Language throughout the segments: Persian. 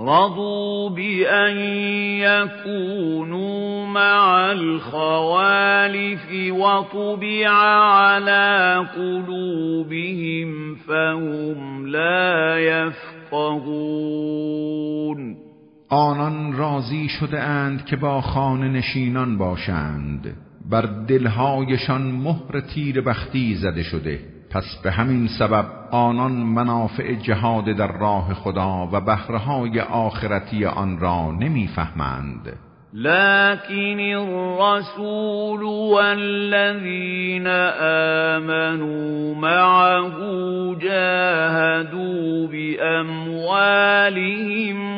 رضوا بأن يكونوا مع الخوالف وطبع على قلوبهم فهم لا يفقهون. آنان راضی شده اند که با خانه نشینان باشند، بر دلهایشان مهر تیر بختی زده شده، پس به همین سبب آنان منافع جهاد در راه خدا و بهره‌های آخرتی آن را نمی‌فهمند. لكن الرسول والذين آمنوا معه جاهدوا بأموالهم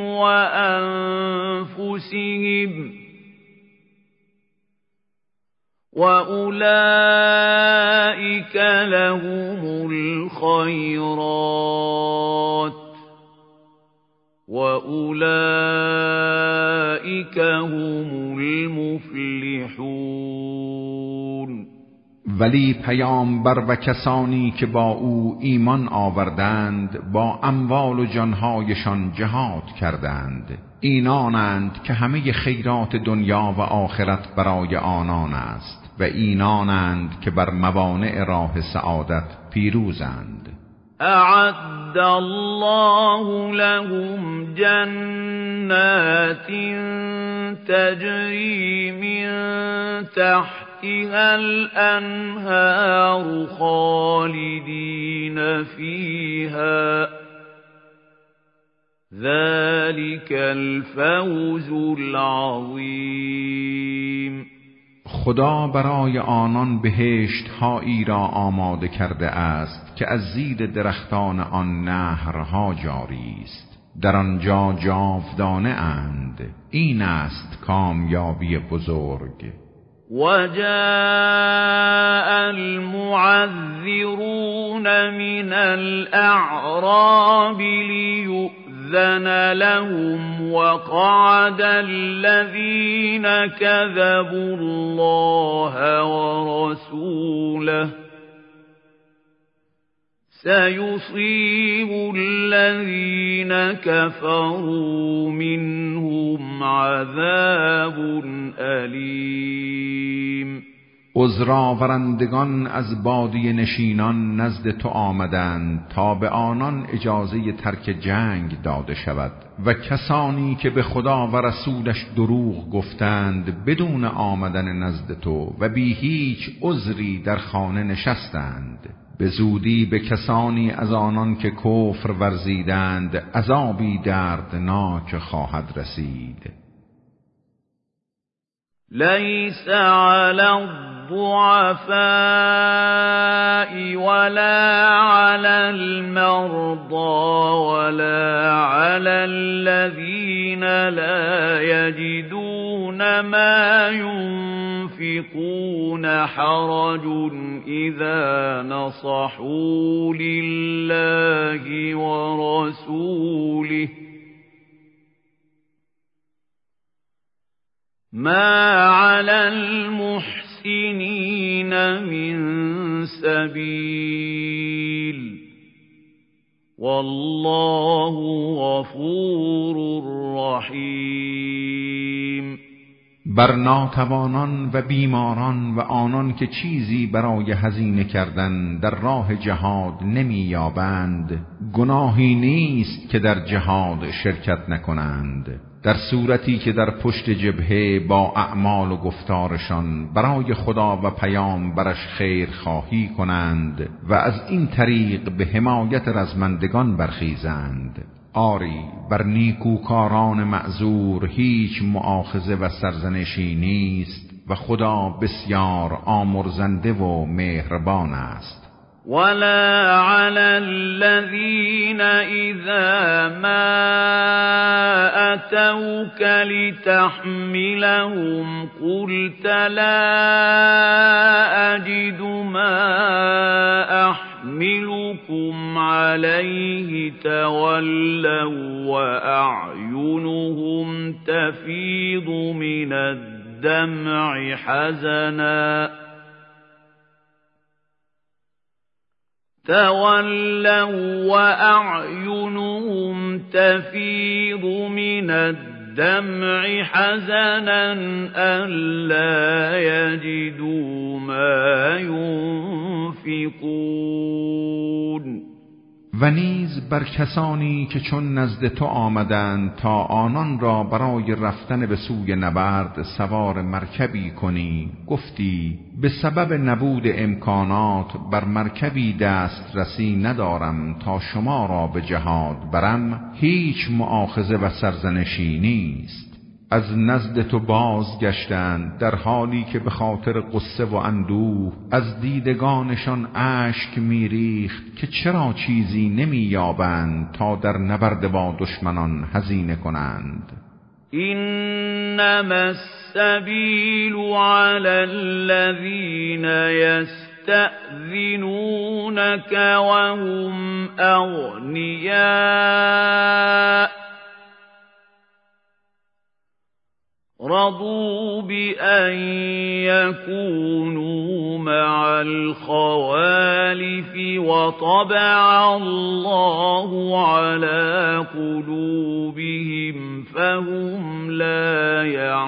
وأنفسهم وأولئك لهم الخيرات وأولئك هم المفلحون. ولی پیامبر و کسانی که با او ایمان آوردند با اموال و جانهایشان جهاد کردند، اینانند که همه خیرات دنیا و آخرت برای آنان است و اینانند که بر موانع راه سعادت پیروزند. اعد الله لهم جنات تجری من تحتها الانهار خالدین فیها ذلك الفوز العظیم. خدا برای آنان بهشت هایی را آماده کرده است که از زیر درختان آن نهرها جاری است، در آنجا جاودانه اند. این است کامیابی بزرگ. وجاء المعذرون من الأعراب ليؤذن لهم وقعد الذين كذبوا الله ورسوله سيصيب الذين كفروا منهم عذاب أليم. عذرآورندگان از بادیه نشینان نزد تو آمدند تا به آنان اجازه ترک جنگ داده شود و کسانی که به خدا و رسولش دروغ گفتند بدون آمدن نزد تو و بی هیچ عذری در خانه نشستند، به زودی به کسانی از آنان که کفر ورزیدند عذابی دردناک خواهد رسید. ليس على الضعفاء ولا على المرضى ولا على الذين لا يجدون ما ينفقون حرج إذا نصحوا لله ورسوله ما على المحسنين من سبيل والله غفور رحیم. بر ناتوانان و بیماران و آنان که چیزی برای هزینه کردن در راه جهاد نمی‌یابند گناهی نیست که در جهاد شرکت نکنند، در صورتی که در پشت جبهه با اعمال و گفتارشان برای خدا و پیامبرش خیر خواهی کنند و از این طریق به حمایت رزمندگان برخیزند. آری بر نیکوکاران معذور هیچ مؤاخذه و سرزنشی نیست و خدا بسیار آمرزنده و مهربان است. ولا على الذين إذا ما أتوك لتحملهم قلت لا أجد ما أحملكم عليه تولوا وأعينهم تفيض من الدمع حزنا تفيض من الدمع حزنا ألا يجدوا ما ينفقون. و نیز بر کسانی که چون نزد تو آمدند تا آنان را برای رفتن به سوی نبرد سوار مرکبی کنی، گفتی به سبب نبود امکانات بر مرکبی دسترسی ندارم تا شما را به جهاد برم، هیچ مؤاخذه و سرزنشی نیست. از نزد تو بازگشتند در حالی که به خاطر غصه و اندوه از دیدگانشان اشک میریخت که چرا چیزی نمییابند تا در نبرد با دشمنان هزینه کنند. انما السبیل علی الذین یستأذنونک وهم اغنیاء رضوا بأن يكونوا مع الخوالف وطبع الله على قلوبهم فهم لا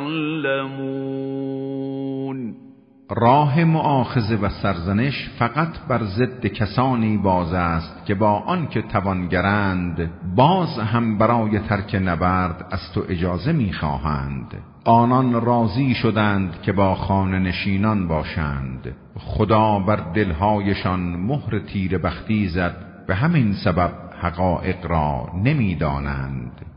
يعلمون. راه مؤاخذه و سرزنش فقط بر ضد کسانی باز است که با آن که توانگرند باز هم برای ترک نبرد از تو اجازه می‌خواهند. آنان راضی شدند که با خانه نشینان باشند. خدا بر دلهایشان مهر تیر بختی زد، به همین سبب حقایق را نمی‌دانند.